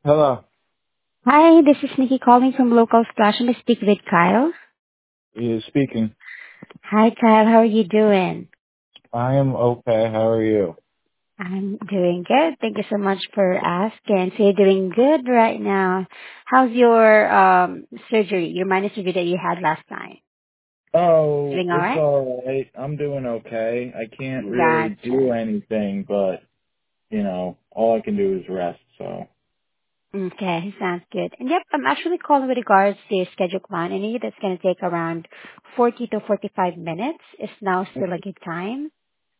Hello. Hi, this is Nikki calling from Local Splash. I'm gonna speak with Kyle. You speaking. Hi, Kyle. How are you doing? I am okay. How are you? I'm doing good. Thank you so much for asking. So you're doing good right now. How's your surgery, your minor surgery that you had last time? Oh, Doing all it's right? all right. I'm doing okay. I can't really do Gotcha. anything, but all I can do is rest. So. Okay, sounds good. And yep, I'm actually calling with regards to your schedule plan. I need that's going to take around 40 to 45 minutes. Is now still a good time?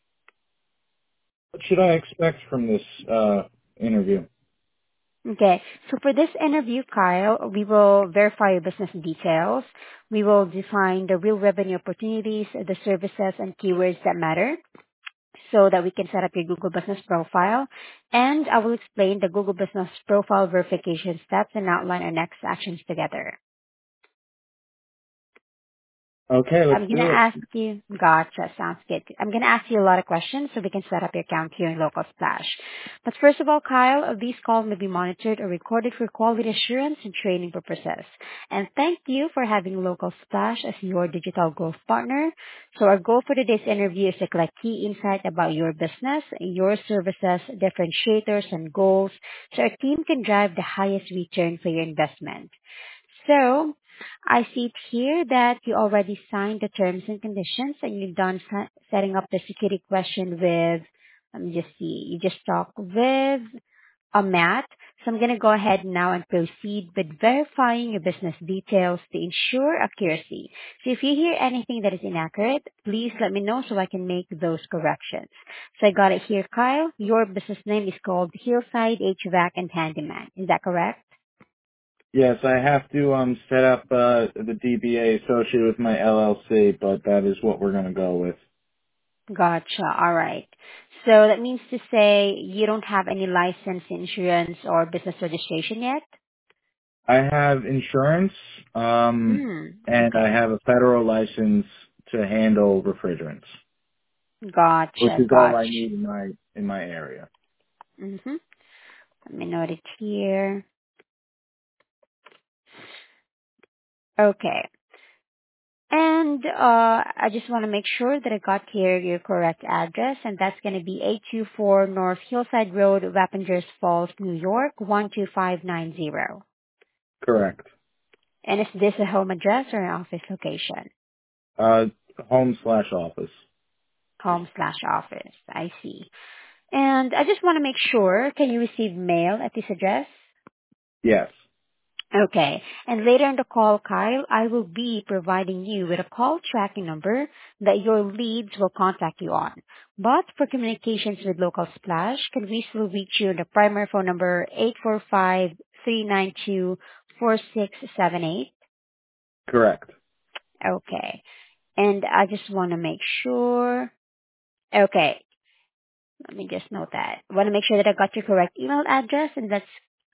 What should I expect from this interview? Okay. So for this interview, Kyle, we will verify your business details. We will define the real revenue opportunities, the services and keywords that matter so that we can set up your Google Business profile. And I will explain the Google Business profile verification steps and outline our next actions together. Okay, let's I'm gonna do it. ask you, gotcha, sounds good. I'm gonna ask you a lot of questions so we can set up your account here in Local Splash. But first of all, Kyle, these calls may be monitored or recorded for quality assurance and training purposes. And thank you for having Local Splash as your digital growth partner. So our goal for today's interview is to collect key insight about your business, your services, differentiators, and goals so our team can drive the highest return for your investment. So I see it here that you already signed the terms and conditions and you've done setting up the security question with, let me just see, you just talked with a Matt. So I'm going to go ahead now and proceed with verifying your business details to ensure accuracy. So if you hear anything that is inaccurate, please let me know so I can make those corrections. So I got it here, Kyle. Your business name is called Hillside HVAC and Handyman. Is that correct? Yes, I have to set up the DBA associated with my LLC, but that is what we're gonna go with. Gotcha. All right. So that means to say you don't have any license, insurance, or business registration yet? I have insurance, and I Okay. have a federal license to handle refrigerants, which Gotcha. is all Gotcha. I need in my area. Mm-hmm. Let me note it here. Okay. And I just want to make sure that I got here your correct address, and that's going to be 824 North Hillside Road, Wappingers Falls, New York, 12590. Correct. And is this a home address or an office location? Uh, home/office. Home/office. I see. And I just want to make sure, can you receive mail at this address? Yes. Okay. And later in the call, Kyle, I will be providing you with a call tracking number that your leads will contact you on. But for communications with Local Splash, can we still reach you on the primary phone number 845-392-4678? Correct. Okay. And I just want to make sure. Okay. Let me just note that. I want to make sure that I got your correct email address, and that's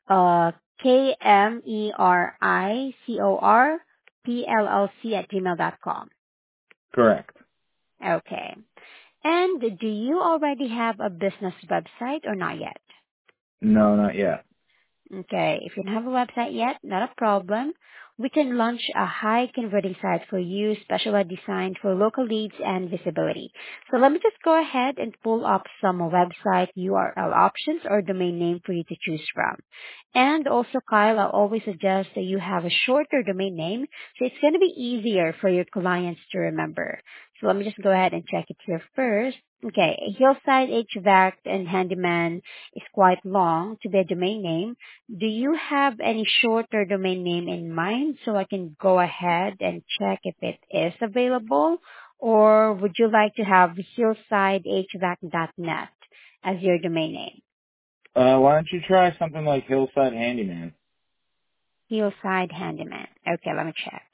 KMERICORPLLC@gmail.com. Correct. Okay. And do you already have a business website or not yet? No, not yet. Okay, if you don't have a website yet, not a problem. We can launch a high converting site for you, specially designed for local leads and visibility. So let me just go ahead and pull up some website URL options or domain name for you to choose from. And also, Kyle, I always suggest that you have a shorter domain name so it's going to be easier for your clients to remember. So let me just go ahead and check it here first. Okay, Hillside HVAC and Handyman is quite long to be a domain name. Do you have any shorter domain name in mind so I can go ahead and check if it is available? Or would you like to have hillsidehvac.net as your domain name? Why don't you try something like Hillside Handyman? Hillside Handyman. Okay, let me check.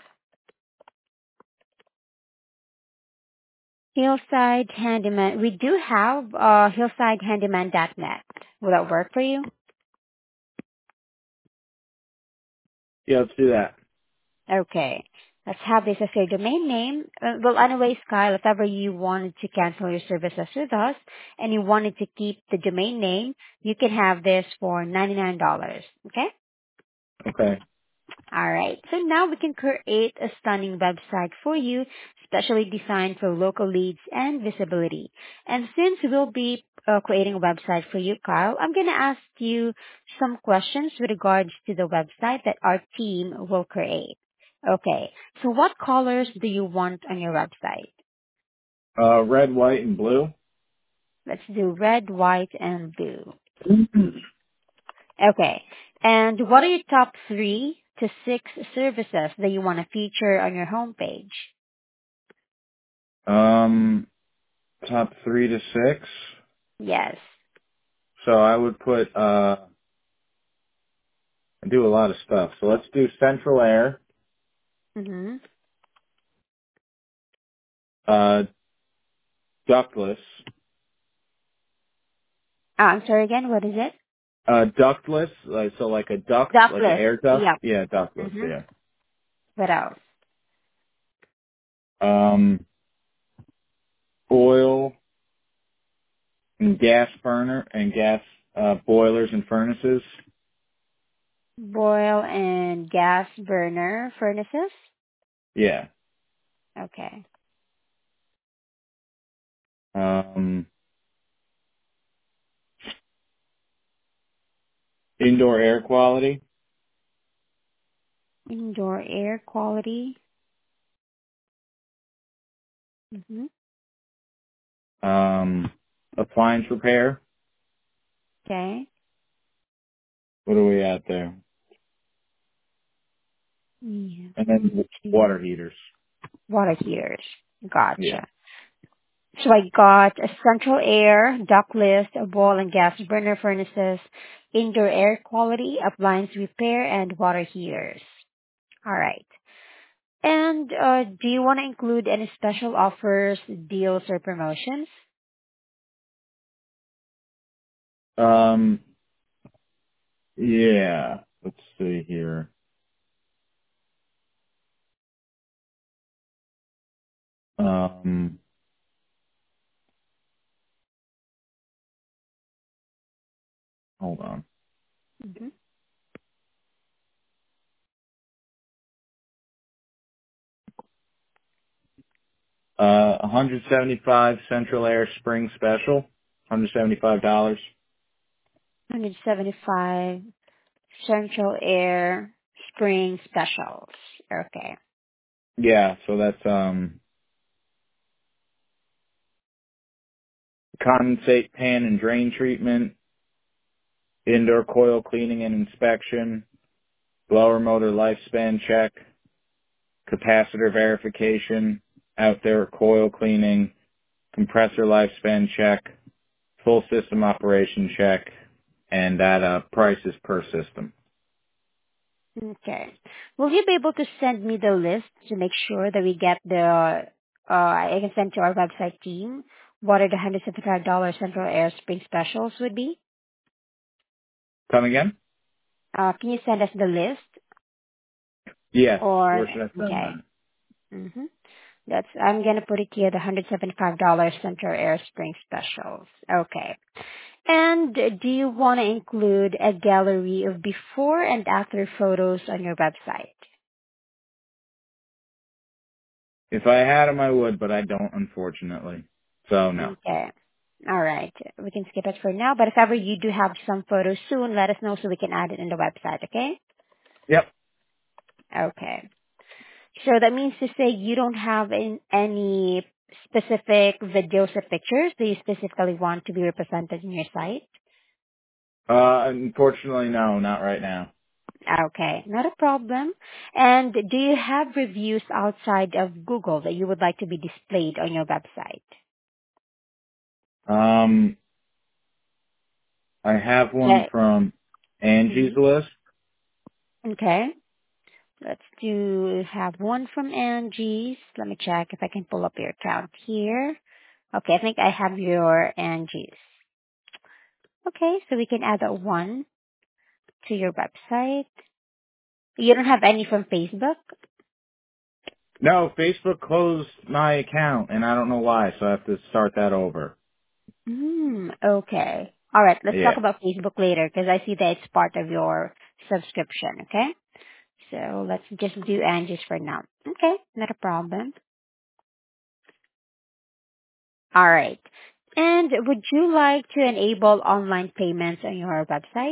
Hillside Handyman. We do have hillsidehandyman.net. Will that work for you? Yeah, let's do that. Okay. Let's have this as your domain name. Well, anyways, Kyle, if ever you wanted to cancel your services with us and you wanted to keep the domain name, you can have this for $99. Okay? Okay. All right. So now we can create a stunning website for you, specially designed for local leads and visibility. And since we'll be creating a website for you, Kyle, I'm going to ask you some questions with regards to the website that our team will create. Okay. So what colors do you want on your website? Red, white, and blue. Let's do red, white, and blue. Okay. And what are your top 3 to 6 services that you want to feature on your homepage? um, top 3 to 6. Yes. So I would put, I do a lot of stuff. So let's do central air, Mm-hmm. uh, ductless, I'm sorry again, what is it? ductless, so like a duct, like an Ductless. air duct. Yep. Yeah, ductless, Mm-hmm. yeah. What else? Um, oil and gas burner and gas, boilers and furnaces. Boil and gas burner furnaces? Yeah. Okay. Um, indoor air quality, Indoor air quality. Mm-hmm. um, appliance repair. Okay. What are we at there? Yeah. And then water heaters. Water heaters. Yeah. Gotcha. So I got a central air, ductless, a boil and gas burner furnaces, indoor air quality, appliance repair, and water heaters. All right. And do you want to include any special offers, deals, or promotions? Um, yeah. Let's see here. Um, hold on. Mm-hmm. 175 Central Air Spring Special, $175. 175 central air spring specials. Okay. Yeah, so that's condensate pan and drain treatment, indoor coil cleaning and inspection, blower motor lifespan check, capacitor verification, outdoor coil cleaning, compressor lifespan check, full system operation check, and that price is per system. Okay. Will you be able to send me the list to make sure that we get I can send to our website team what are the $175 central air spring specials would be? Come again? Can you send us the list Yes. or, Where should I send okay. that? Mm-hmm. I'm gonna put it here, the $175 Central Air Spring specials. Okay. And do you want to include a gallery of before and after photos on your website? If I had them, I would, but I don't, unfortunately. So, no. Okay. All right. We can skip it for now, but if ever you do have some photos soon, let us know so we can add it in the website, okay? Yep. Okay. So that means to say you don't have any specific videos or pictures that you specifically want to be represented in your site? Unfortunately, no, not right now. Okay, not a problem. And do you have reviews outside of Google that you would like to be displayed on your website? Um, I have one Okay. from Angie's hmm List. Okay. Let's do have one from Angie's. Let me check if I can pull up your account here. Okay, I think I have your Angie's. Okay, so we can add that one to your website. You don't have any from Facebook? No, Facebook closed my account, and I don't know why, so I have to start that over. Okay. All right. Let's talk Yeah. about Facebook later because I see that it's part of your subscription. Okay. So let's just do Angie's for now. Okay. Not a problem. All right. And would you like to enable online payments on your website?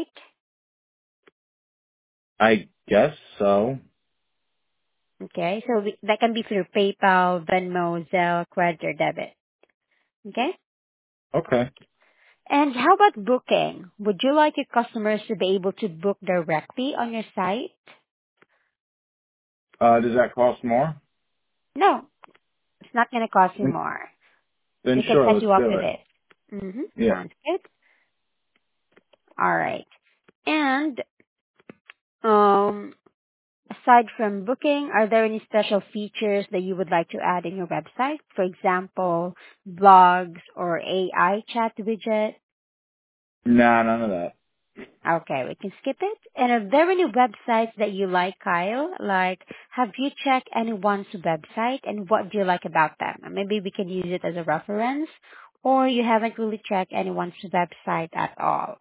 I guess so. Okay. So that can be through PayPal, Venmo, Zelle, credit, or debit. Okay. Okay. And how about booking? Would you like your customers to be able to book directly on your site? Does that cost more? No, it's not going to cost you Then more. then We can sure, set let's you up do with it. it. Yeah. Sounds good. All right. And um, aside from booking, are there any special features that you would like to add in your website? For example, blogs or AI chat widget? Nah, none of that. Okay, we can skip it. And are there any websites that you like, Kyle? Like, have you checked anyone's website and what do you like about them? And maybe we can use it as a reference. Or you haven't really checked anyone's website at all.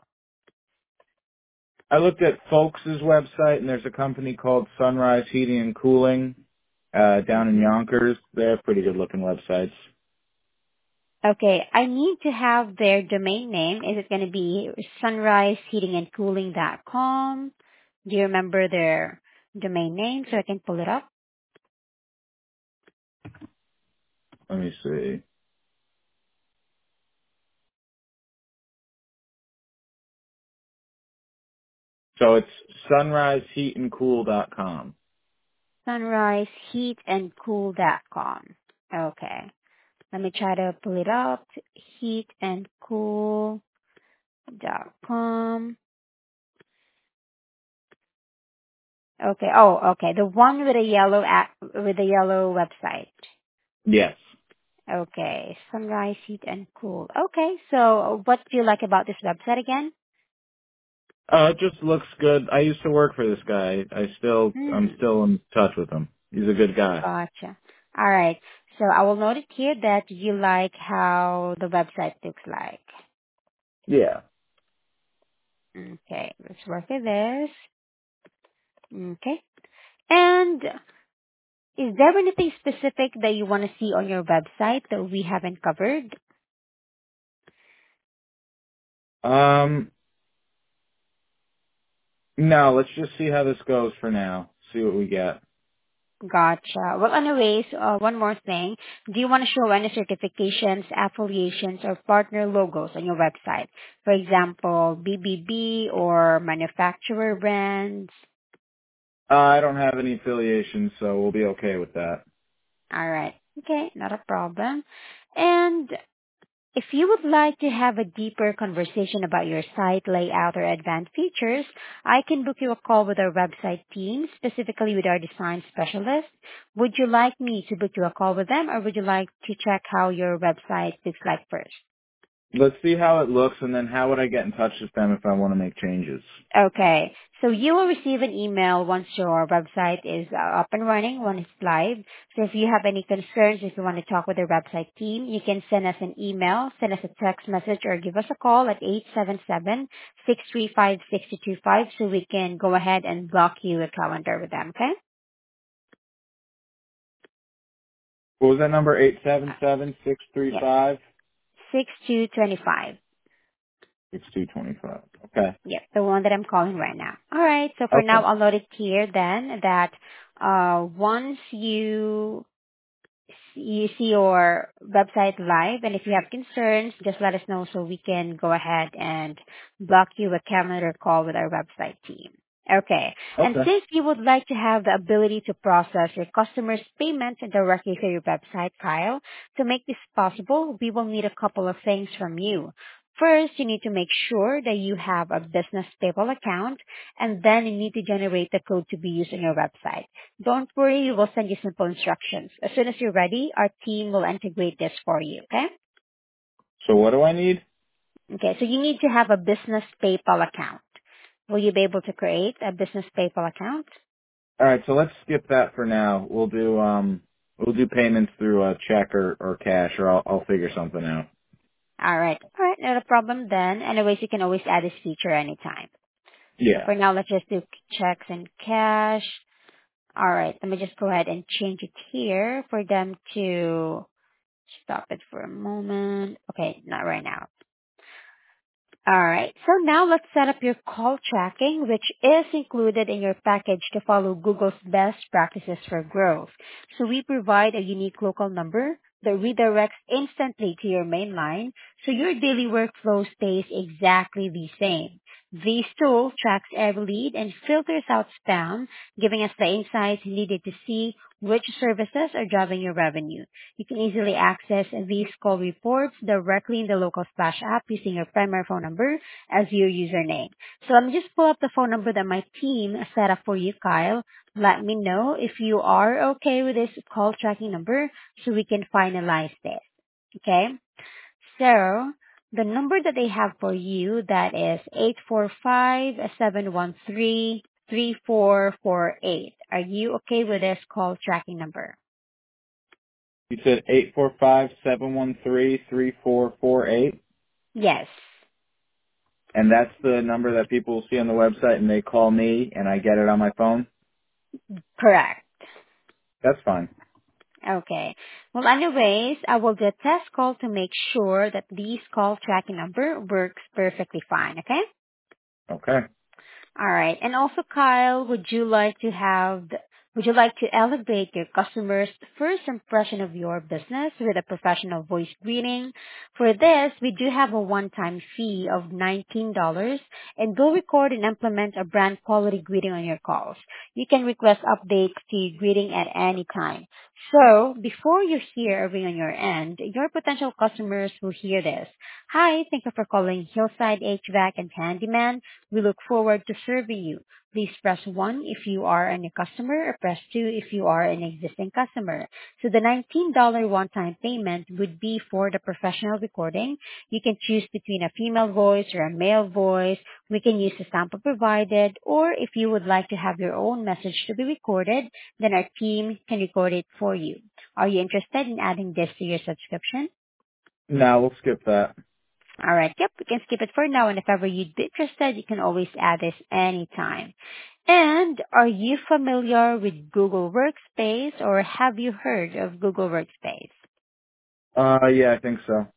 I looked at Folks' website, and there's a company called Sunrise Heating and Cooling down in Mm-hmm. Yonkers. They have pretty good looking websites. Okay, I need to have their domain name. Is it going to be sunriseheatingandcooling.com? Do you remember their domain name so I can pull it up? Let me see. So it's sunriseheatandcool.com. Sunriseheatandcool.com. Okay, let me try to pull it up. Heatandcool.com. Okay, oh, okay, the one with a yellow with a yellow website. Yes. Okay, Sunrise Heat and Cool. Okay, so what do you like about this website again? It just looks good. I used to work for this guy. I'm Hmm, still in touch with him. He's a good guy. gotcha. All right. So I will note it here that you like how the website looks like. Yeah. Okay, let's work with this. Okay. And is there anything specific that you want to see on your website that we haven't covered? Um, no, let's just see how this goes for now. See what we get. Gotcha. Well, anyways, one more thing. Do you want to show any certifications, affiliations, or partner logos on your website? For example, BBB or manufacturer brands? I don't have any affiliations, so we'll be okay with that. All right. Okay, not a problem. And if you would like to have a deeper conversation about your site layout or advanced features, I can book you a call with our website team, specifically with our design specialist. Would you like me to book you a call with them, or would you like to check how your website looks like first? Let's see how it looks, and then how would I get in touch with them if I want to make changes? Okay. So you will receive an email once your website is up and running, when it's live. So if you have any concerns, if you want to talk with our website team, you can send us an email, send us a text message, or give us a call at 877-635-6225 so we can go ahead and block you a calendar with them, okay? What was that number? Eight seven Uh, seven six three Yes, five 6225. 6225. Okay. Yep, the one that I'm calling right now. All right. So for now, Okay. I'll note it here then that once you see your website live, and if you have concerns, just let us know so we can go ahead and block you a calendar call with our website team. Okay. And Okay. since you would like to have the ability to process your customers' payments directly through your website, Kyle, to make this possible, we will need a couple of things from you. First, you need to make sure that you have a business PayPal account, and then you need to generate the code to be used on your website. Don't worry, we will send you simple instructions. As soon as you're ready, our team will integrate this for you, okay? So what do I need? Okay, so you need to have a business PayPal account. Will you be able to create a business PayPal account? All right, so let's skip that for now. We'll do. We'll do payments through a check or cash, or I'll figure something out. All right. All right, not a problem then. Anyways, you can always add this feature anytime. So Yeah. for now, let's just do checks and cash. All right, let me just go ahead and change it here for them to stop it for a moment. Okay, not right now. All right. So now let's set up your call tracking, which is included in your package to follow Google's best practices for growth. So we provide a unique local number that redirects instantly to your main line, so your daily workflow stays exactly the same. This tool tracks every lead and filters out spam, giving us the insights needed to see which services are driving your revenue. You can easily access these call reports directly in the local Splash app using your primary phone number as your username. So let me just pull up the phone number that my team set up for you, Kyle. Let me know if you are okay with this call tracking number so we can finalize this. Okay? So the number that they have for you, that is 845-713-3448. Are you okay with this call tracking number? You said 845-713-3448, Yes. and that's the number that people will see on the website, and they call me, and I get it on my phone? Correct. That's fine. Okay. Well, anyways, I will do a test call to make sure that this call tracking number works perfectly fine, okay? Okay. All right. And also, Kyle, would you like to elevate your customers' first impression of your business with a professional voice greeting? For this, we do have a one-time fee of $19, and go record and implement a brand quality greeting on your calls. You can request updates to your greeting at any time. So, before you hear a ring on your end, your potential customers will hear this. Hi, thank you for calling Hillside HVAC and Handyman. We look forward to serving you. Please press 1 if you are a new customer, or press 2 if you are an existing customer. So the $19 one-time payment would be for the professional recording. You can choose between a female voice or a male voice. We can use the sample provided, or if you would like to have your own message to be recorded, then our team can record it for you. Are you interested in adding this to your subscription? No, we'll skip that. All right. Yep, we can skip it for now, and if ever you'd be interested, you can always add this anytime. And are you familiar with Google Workspace, or have you heard of Google Workspace? Yeah, I think so.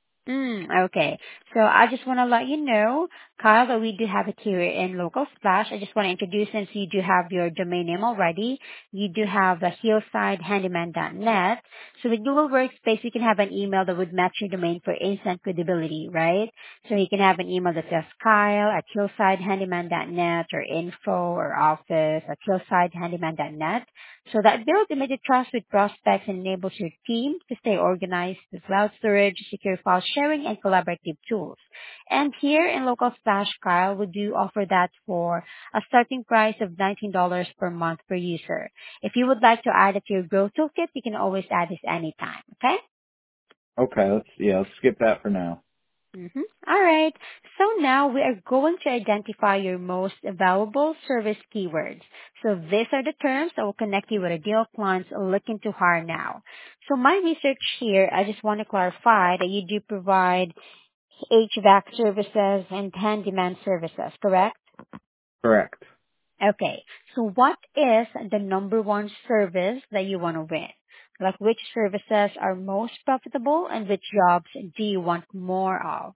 Okay. So I just want to let you know, Kyle, that we do have it here in Local Splash. I just want to introduce, since you do have your domain name already, you do have the hillsidehandyman.net. So with Google Workspace, you can have an email that would match your domain for instant credibility, right? So you can have an email that says Kyle at hillsidehandyman.net, or info or office at hillsidehandyman.net. So that builds immediate trust with prospects and enables your team to stay organized with cloud storage, secure file sharing, and collaborative tools. And here in Local Splash, Kyle, we do offer that for a starting price of $19 per month per user. If you would like to add it to your Growth Toolkit, you can always add this anytime, okay? Okay, let's skip that for now. All right. So now we are going to identify your most valuable service keywords. So these are the terms that will connect you with ideal clients looking to hire now. So my research here, I just want to clarify that you do provide HVAC services and handyman services, correct? Correct. Okay. So what is the number one service that you want to win? Like, which services are most profitable and which jobs do you want more of?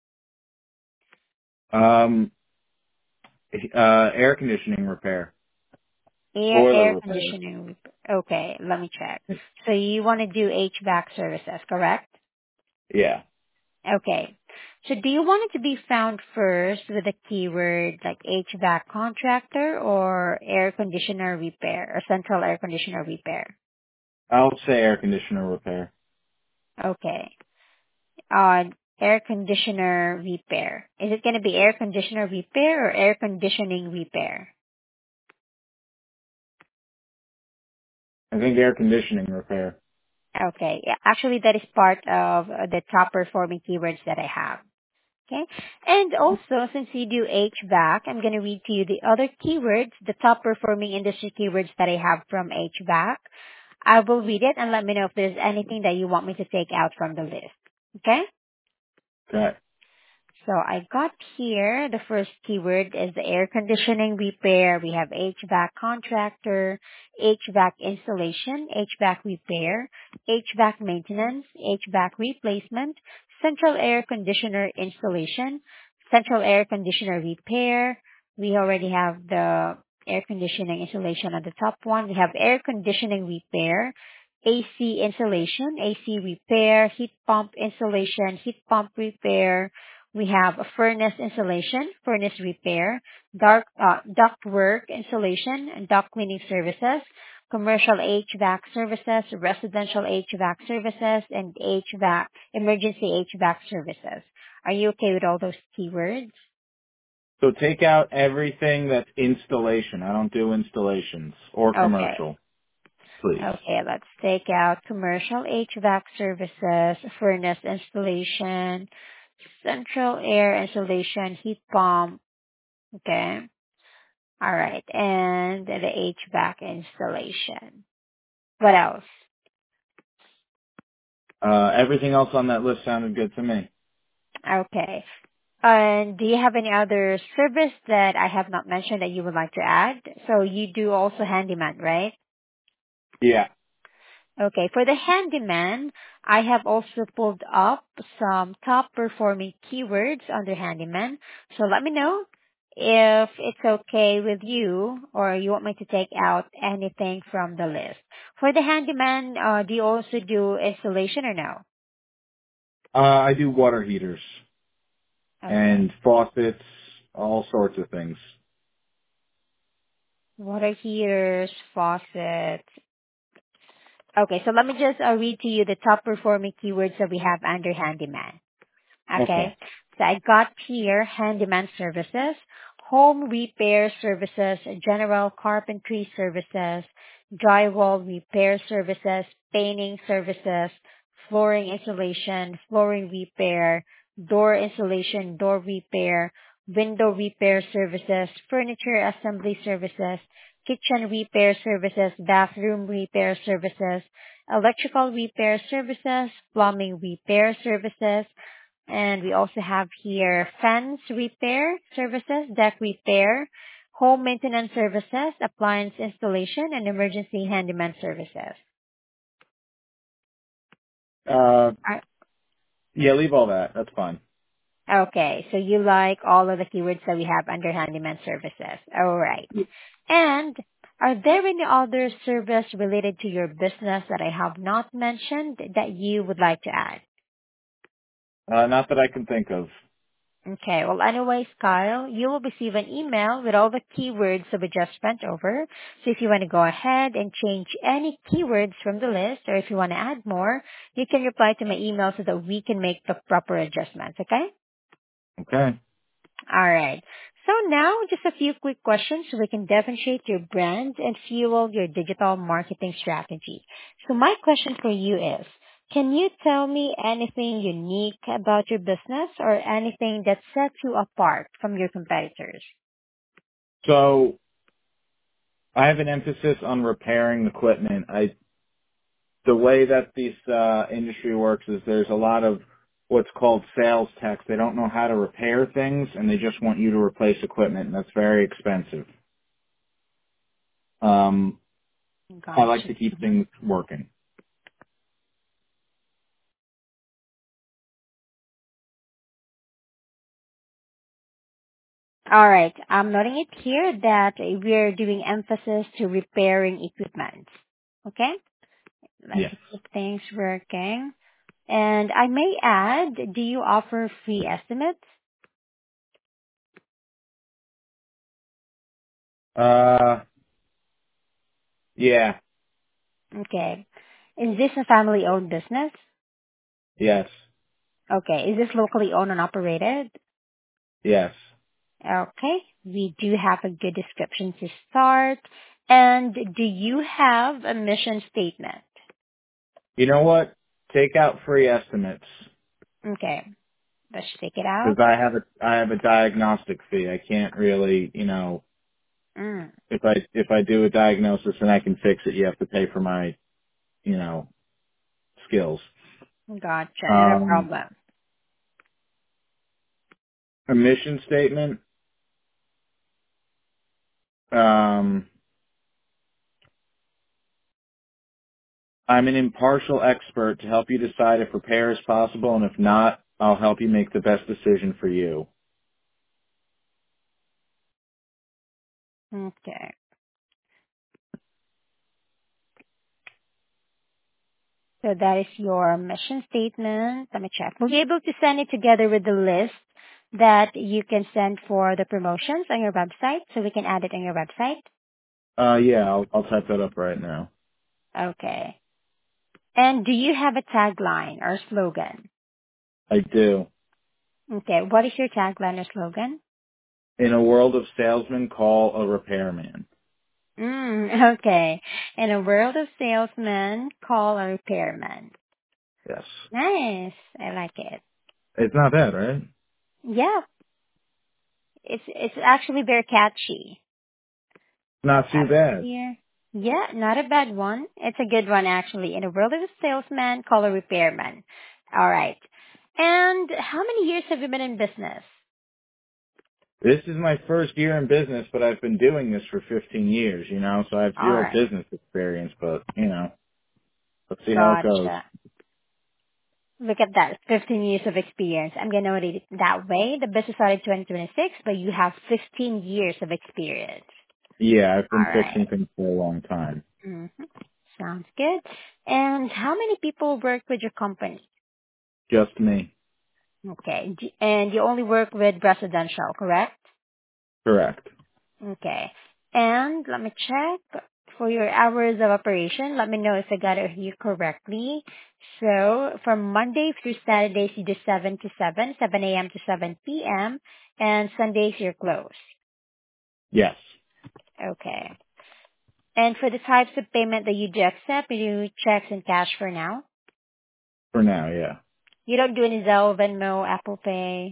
Um, Air conditioning repair. Air Boiler repair. conditioning. Okay, let me check. So you want to do HVAC services, correct? Yeah. Okay. So do you want it to be found first with the keyword like HVAC contractor, or air conditioner repair, or central air conditioner repair? I'll say air conditioner repair. Okay. Uh, Air conditioner repair. Is it going to be air conditioner repair or air conditioning repair? I think air conditioning repair. Okay. Yeah, actually, that is part of the top performing keywords that I have. Okay. And also, since you do HVAC, I'm going to read to you the other keywords, the top performing industry keywords that I have from HVAC. I will read it and let me know if there's anything that you want me to take out from the list. Okay? Okay. So I got here, the first keyword is the air conditioning repair. We have HVAC contractor, HVAC installation, HVAC repair, HVAC maintenance, HVAC replacement, central air conditioner installation, central air conditioner repair. We already have the air conditioning installation on the top one. We have air conditioning repair, AC installation, AC repair, heat pump installation, heat pump repair. We have a furnace installation, furnace repair, duct work installation, and duct cleaning services, commercial HVAC services, residential HVAC services, and emergency HVAC services. Are you okay with all those keywords? So take out everything that's installation. I don't do installations or Okay. commercial, please. Okay, let's take out commercial HVAC services, furnace installation, central air installation, heat pump. Okay. All right. And the HVAC installation. What else? Everything else on that list sounded good to me. Okay. And do you have any other service that I have not mentioned that you would like to add? So you do also handyman, right? Yeah. Okay, for the handyman, I have also pulled up some top performing keywords under handyman. So let me know if it's okay with you or you want me to take out anything from the list. For the handyman, do you also do installation or no? I do water heaters Okay. and faucets, all sorts of things. Water heaters, faucets. Okay, so let me just read to you the top performing keywords that we have under handyman. Okay. Okay. So I got here handyman services, home repair services, general carpentry services, drywall repair services, painting services, flooring installation, flooring repair, door installation, door repair, window repair services, furniture assembly services, kitchen repair services, bathroom repair services, electrical repair services, plumbing repair services, and we also have here fence repair services, deck repair, home maintenance services, appliance installation, and emergency handyman services. Uh, Are- yeah, leave all that. That's fine. Okay, so you like all of the keywords that we have under handyman services. All right. And are there any other service related to your business that I have not mentioned that you would like to add? Not that I can think of. Okay. Well, anyways, Kyle, you will receive an email with all the keywords that we just went over. So if you want to go ahead and change any keywords from the list, or if you want to add more, you can reply to my email so that we can make the proper adjustments. Okay? Okay. All right. So now, just a few quick questions so we can differentiate your brand and fuel your digital marketing strategy. So my question for you is, can you tell me anything unique about your business or anything that sets you apart from your competitors? So I have an emphasis on repairing equipment. The way that this industry works is there's a lot of what's called sales techs. They don't know how to repair things, and they just want you to replace equipment, and that's very expensive. I like Gotcha. to keep things working. All right. I'm noting it here that we're doing emphasis to repairing equipment. Okay? Let's Yes. keep things working. And I may add, do you offer free estimates? Uh, yeah. Okay. Is this a family-owned business? Yes. Okay. Is this locally owned and operated? Yes. Okay. We do have a good description to start. And do you have a mission statement? You know what? Take out free estimates Okay. Let's take it because out. I have a diagnostic fee. I can't really, Mm. if I do a diagnosis and I can fix it, you have to pay for my. skills. Gotcha. Not a Um, problem. a mission statement. Um, I'm an impartial expert to help you decide if repair is possible, and if not, I'll help you make the best decision for you. Okay. So that is your mission statement. Let me check. We'll be able to send it together with the list that you can send for the promotions on your website, so we can add it on your website. Yeah, I'll type that up right now. Okay. And do you have a tagline or slogan? I do. Okay. What is your tagline or slogan? In a world of salesmen, call a repairman. Okay. In a world of salesmen, call a repairman. Yes. Nice. I like it. It's not bad, right? Yeah. It's actually very catchy. Not too Add it bad. here. Yeah, not a bad one. It's a good one actually. In a world of a salesman, call a repairman. All right. And how many years have you been in business? This is my first year in business, but I've been doing this for 15 years, so I have All zero right. business experience, but, let's see how it goes. Gotcha. Look at that, 15 years of experience. I'm going to read it that way. The business started 2026, but you have 15 years of experience. Yeah, I've been All fixing right. things for a long time. Mm-hmm. Sounds good. And how many people work with your company? Just me. Okay. And you only work with residential, correct? Correct. Okay. And let me check for your hours of operation. Let me know if I got it here correctly. So from Monday through Saturdays, you do 7 to 7, 7 a.m. to 7 p.m. And Sundays, you're closed. Yes. Okay. And for the types of payment that you do accept, you do checks and cash for now. For now, yeah. You don't do any Zelle, Venmo, Apple Pay.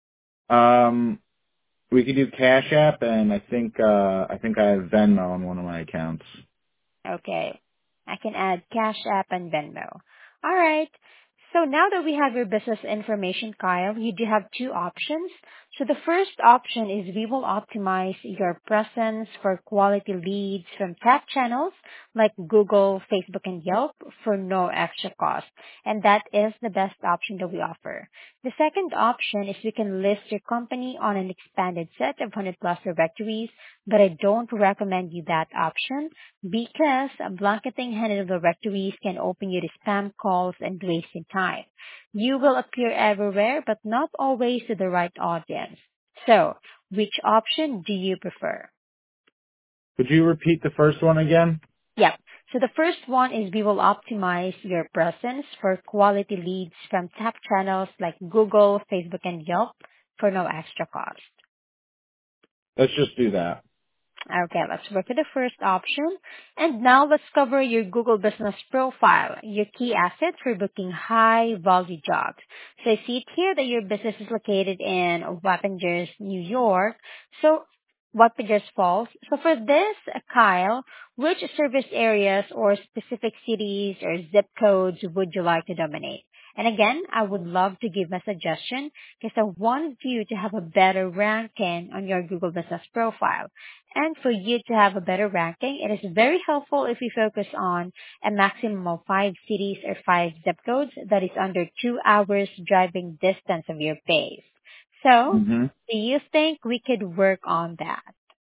Um, we could do Cash App, and I think I have Venmo on one of my accounts. Okay. I can add Cash App and Venmo. All right. So now that we have your business information, Kyle, you do have two options. So the first option is we will optimize your presence for quality leads from tech channels like Google, Facebook, and Yelp for no extra cost. And that is the best option that we offer. The second option is we can list your company on an expanded set of 100 plus directories, but I don't recommend you that option because blanketing handle directories can open you to spam calls and wasting time. You will appear everywhere, but not always to the right audience. So, which option do you prefer? Could you repeat the first one again? Yep. So the first one is we will optimize your presence for quality leads from top channels like Google, Facebook, and Yelp for no extra cost. Let's just do that. Okay, let's work with the first option. And now let's cover your Google Business Profile, your key assets for booking high value jobs. So I see it here that your business is located in Wappingers, New York. So Wappingers Falls. So for this, Kyle, which service areas or specific cities or zip codes would you like to dominate? And again, I would love to give a suggestion because I want you to have a better ranking on your Google Business Profile. And for you to have a better ranking, it is very helpful if you focus on a maximum of 5 cities or 5 zip codes that is under 2 hours driving distance of your base. So, Mm-hmm. do you think we could work on that?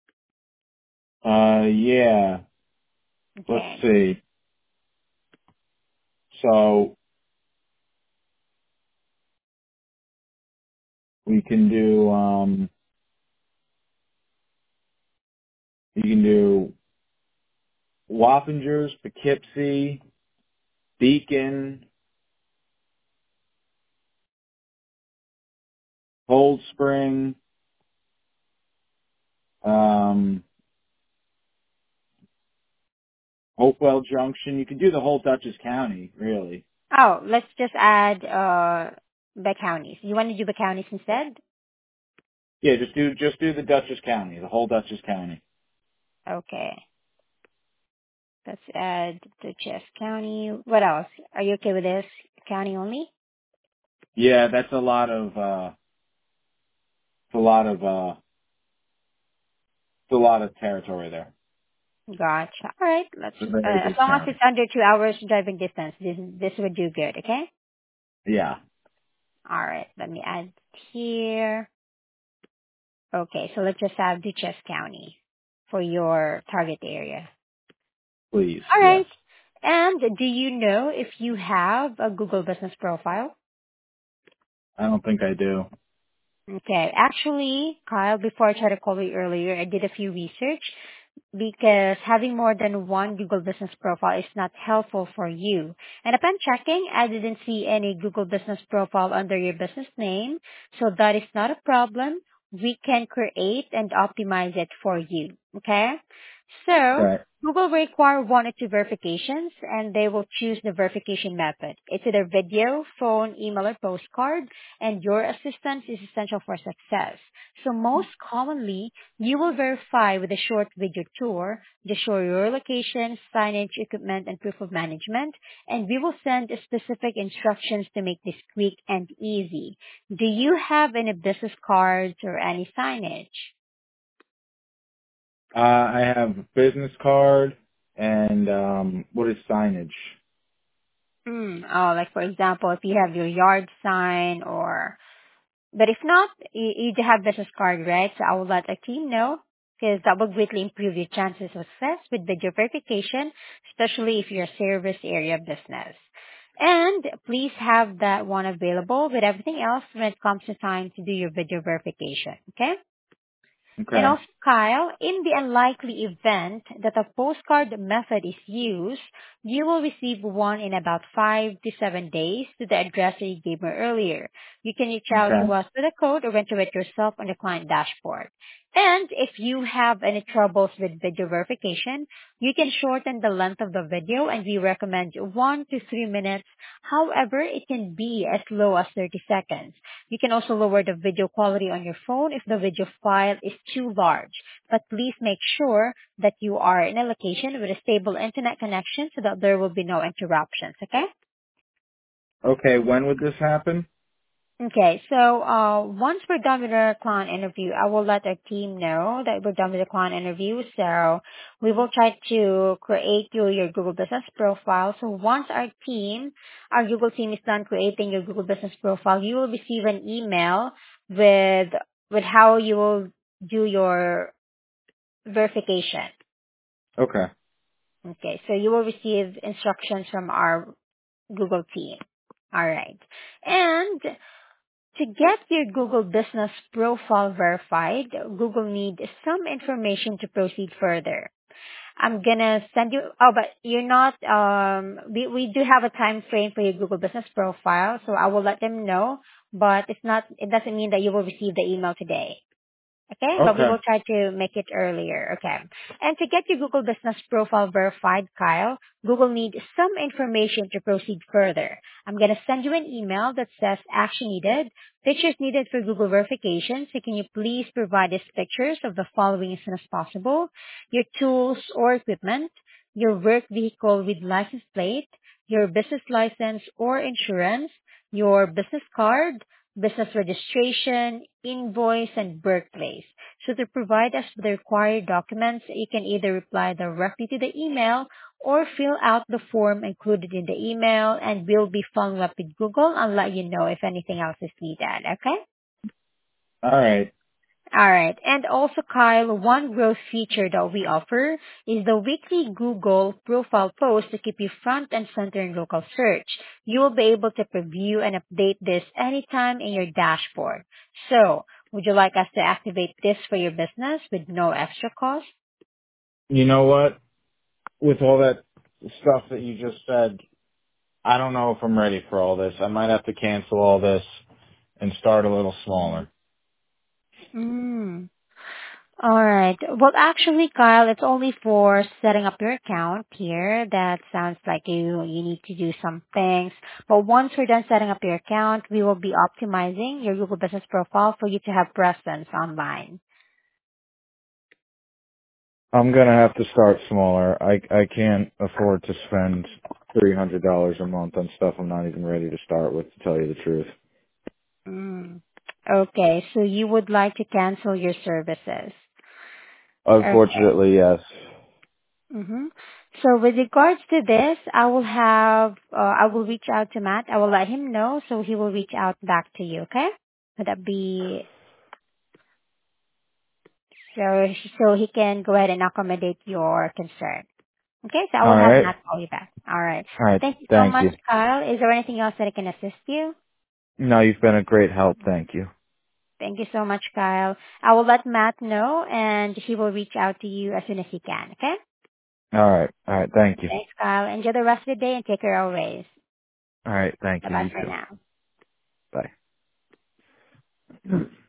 Yeah. Let's Okay. see. So we can do, you can do Wappingers, Poughkeepsie, Beacon, Cold Spring, um, Hopewell Junction. You can do the whole Dutchess County, really. Oh, let's just add the counties. You want to do the counties instead? Yeah, just do the Dutchess County, the whole Dutchess County. Okay. Let's add Dutchess County. What else? Are you okay with this? County only? Yeah, that's a lot of it's a lot of it's a lot of territory there. Gotcha. All right. Let's It's a very as big long as county. it's under 2 hours driving distance, this would do good. Okay. Yeah, All right. Let me add here. Okay. So let's just have Dutchess County for your target area. please. All Yes. right. And do you know if you have a Google Business Profile? I don't think I do. Okay. Actually, Kyle, before I tried to call you earlier, I did a few research because having more than one Google Business Profile is not helpful for you. And upon checking, I didn't see any Google Business Profile under your business name, so that is not a problem. We can create and optimize it for you. Okay? So, Okay. Google will require one or two verifications, and they will choose the verification method. It's either video, phone, email, or postcard, and your assistance is essential for success. So most commonly, you will verify with a short video tour to show your location, signage, equipment, and proof of management, and we will send specific instructions to make this quick and easy. Do you have any business cards or any signage? I have a business card and what is signage? Oh, like for example, if you have your yard sign or, but if not, you do have business card, right? So I will let our team know because that will greatly improve your chances of success with video verification, especially if you're a service area business. And please have that one available with everything else when it comes to time to do your video verification. Okay? And Okay. also, Kyle, in the unlikely event that a postcard method is used, you will receive one in about 5 to 7 days to the address that you gave me earlier. You can reach out to Okay. us with a code or enter it yourself on the client dashboard. And if you have any troubles with video verification, you can shorten the length of the video and we recommend 1 to 3 minutes. However, it can be as low as 30 seconds. You can also lower the video quality on your phone if the video file is too large. But please make sure that you are in a location with a stable internet connection so that there will be no interruptions, okay? Okay. When would this happen? Okay, so once we're done with our client interview, I will let our team know that we're done with the client interview. So we will try to create your Google Business Profile. So once our Google team is done creating your Google Business Profile, you will receive an email with how you will do your verification. Okay. Okay, so you will receive instructions from our Google team. All right, and to get your Google Business Profile verified, Google needs some information to proceed further. I'm gonna send you, oh, but you're not, we do have a time frame for your Google Business Profile, so I will let them know, but it doesn't mean that you will receive the email today. Okay, but we Okay. will try to make it earlier. Okay. And to get your Google Business Profile verified, Kyle, Google needs some information to proceed further. I'm going to send you an email that says action needed, pictures needed for Google verification. So can you please provide us pictures of the following as soon as possible? Your tools or equipment, your work vehicle with license plate, your business license or insurance, your business card, business registration, invoice, and birthplace. So to provide us with the required documents, you can either reply directly to the email or fill out the form included in the email and we'll be following up with Google and let you know if anything else is needed, okay? All right. All right. And also, Kyle, one growth feature that we offer is the weekly Google profile post to keep you front and center in local search. You will be able to preview and update this anytime in your dashboard. So, would you like us to activate this for your business with no extra cost? You know what? With all that stuff that you just said, I don't know if I'm ready for all this. I might have to cancel all this and start a little smaller. Mm. All right. Well, actually, Kyle, it's only for setting up your account here. That sounds like you need to do some things. But once we're done setting up your account, we will be optimizing your Google Business Profile for you to have presence online. I'm gonna have to start smaller. I can't afford to spend $300 a month on stuff I'm not even ready to start with, to tell you the truth. Mm. Okay, so you would like to cancel your services. Okay. Unfortunately, yes. Mm-hmm. So with regards to this, I will reach out to Matt. I will let him know, so he will reach out back to you. Okay? Would that be so? So he can go ahead and accommodate your concern. Okay? So I will All have right. Matt call you back. All right. All right. Thank you so Thank much, you. Kyle. Is there anything else that I can assist you? No, you've been a great help. Thank you. Thank you so much, Kyle. I will let Matt know, and he will reach out to you as soon as he can. Okay? All right. All right. Thank you. Thanks, Kyle. Enjoy the rest of the day and take care always. All right. Thank Bye you. bye You for too. now. Bye.